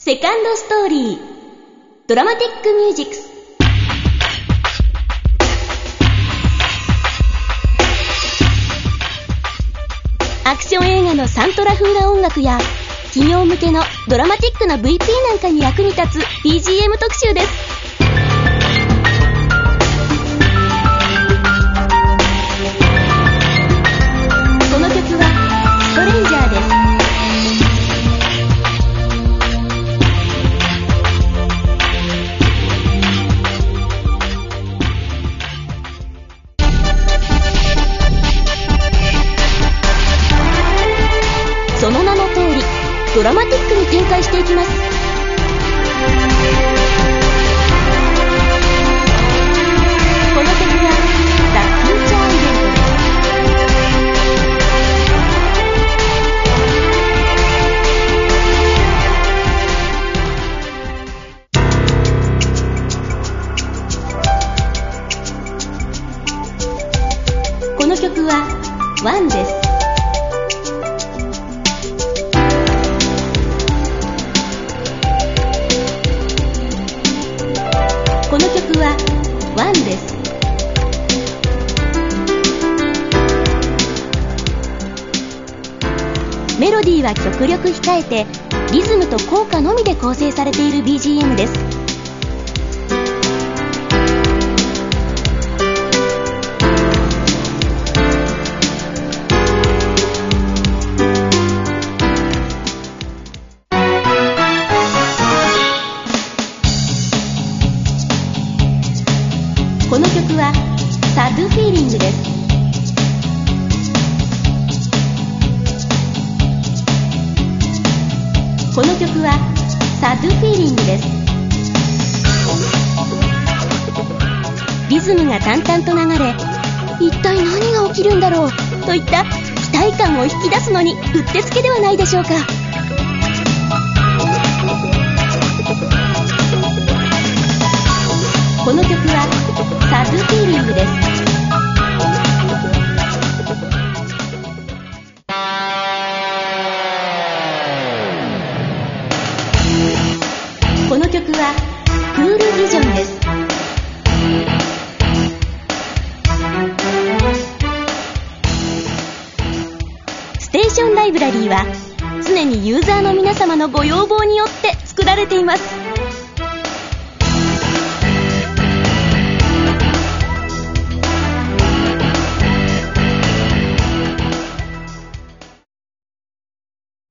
セカンドストーリードラマティックミュージックス。アクション映画のサントラ風な音楽や企業向けのドラマティックな VP なんかに役に立つ BGM 特集です。この曲はストレンジャーです。その名の通りドラマティックに展開していきます。この曲はザ・フューチャーイベントです。この曲はワンです。この曲はワンです。メロディーは極力控えてリズムと効果のみで構成されている BGM です。この曲はサドゥフィーリングです。この曲はサドゥフィーリングです。リズムが淡々と流れ、一体何が起きるんだろうといった期待感を引き出すのにうってつけではないでしょうか。この曲はサドゥフィーリングです。この曲はクールビジョンです。ステーションライブラリーは常にユーザーの皆様のご要望によって作られています。